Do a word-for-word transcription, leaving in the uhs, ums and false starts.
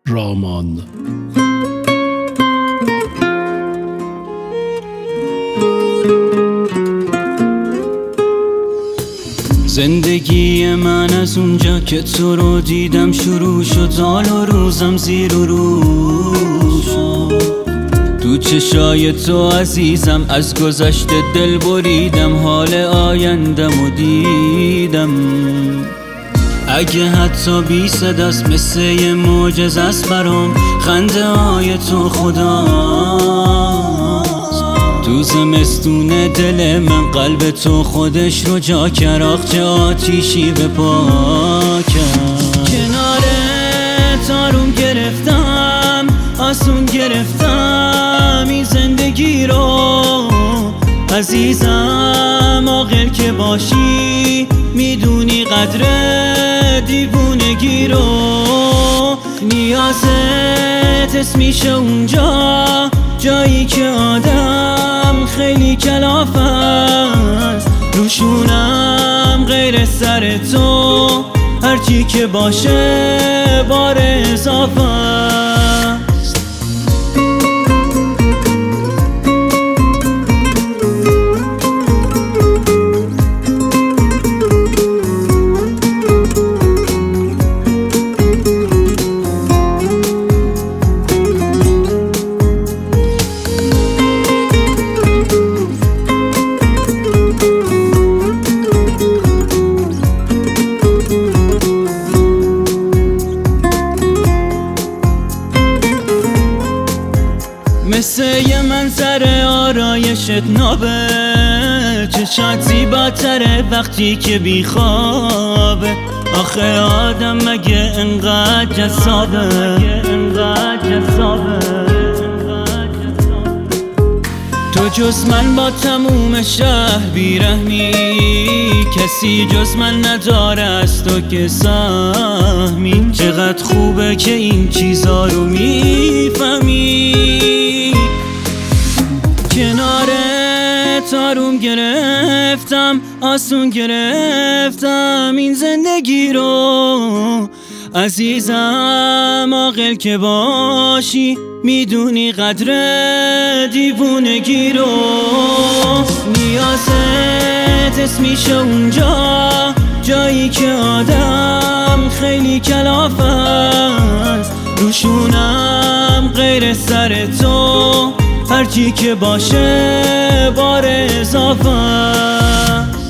رامان. زندگی من از اونجا که تو رو دیدم شروع شد، حال و روزم زیر و رو شد. تو چشای تو عزیزم از گذشته دل بریدم، حال آیندم و دیدم. اگه حتی بی صداست مثل یه معجزه است برام، خنده های تو خداست. تو زمستون دل من قلب تو خودش رو جا کرد، آخ چه آتیشی به پا کرد. کنارت آروم گرفتم، آسون گرفتم این زندگی رو عزیزم. عاقل که باشی میدونی قدر دیوونگی رو. نیازت اسم میشه اونجا، جایی که آدم خیلی کلافه است. روشونم غیر سر تو، هرچی که باشه بار اضافه است. مثل یه منظر آرایشت نابه، چشات زیباتره وقتی که بیخوابه. آخه آدم مگه انقدر جذابه؟ تو جز من با تموم شهر بیرحمی، کسی جز من نداره از تو که سهمی. چقدر خوبه که این چیزا رو میفهمی. کنارت آروم گرفتم، آسون گرفتم این زندگی رو عزیزم. عاقل که باشی میدونی قدر دیوونگی رو. نیازت اسم میشه اونجا، جایی که آدم خیلی کلافه است. روشونم غیر سر تو، هرچی که باشه بار اضافه است.